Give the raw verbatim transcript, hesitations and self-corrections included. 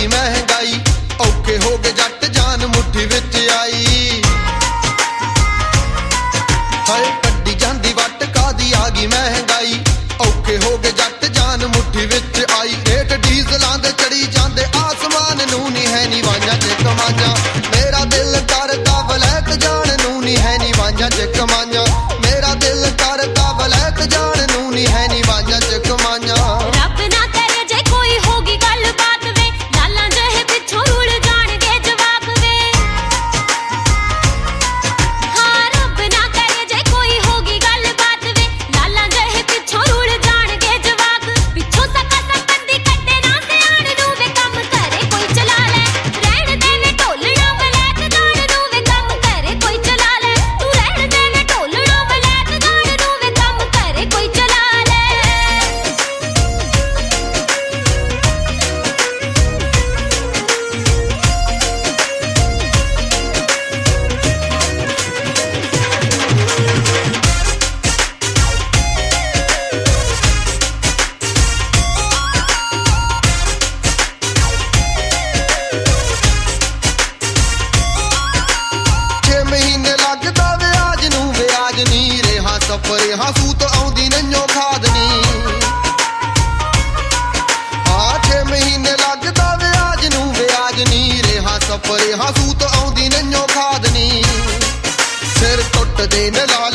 गई महंगाई, औखे हो गए जट जान मुट्ठी विच आई। हाय कड्डी जांदी वट कादी आ गई महंगाई, औखे हो गए जट जान मुट्ठी विच आई। रेट डीजलां दे चढ़ी जांदे आसमान नूं नी है नी वांझां च कमांझां, मेरा दिल करदा वलैत जान नूं नी है नी वांझां च कमांझां, मेरा दिल करदा वलैत जान नूं नी है नी वांझां च कमांझां। रब ना करे जे कोई होगी गल बात वे, लालां जहे पिछों रुल जाणगे जवाक वे। हाँ रब ना करे जे कोई होगी गल बात वे, लालां जहे पिछों रुल जाणगे जवाक। पिछों सका सकंदी कट्टे ना सियाण नूं वे कम करे कोई चला ले, रहण दे वे ढोलना वलैत जान नूं वे कम करे कोई चला ले, तू रहण दे वे ढोलना वलैत जान नूं वे कम करे कोई चला ले। छे महीने लगदा व्याज नूं व्याज नी, रेहा सफर हाँ सूत आउंदी नंजो खाद नी। हाँ छे महीने लगदा व्याज नूं व्याज नी, रेहा सफर हाँ सूत आउंदी नंजो खाद नी। सिर टुट दे न ला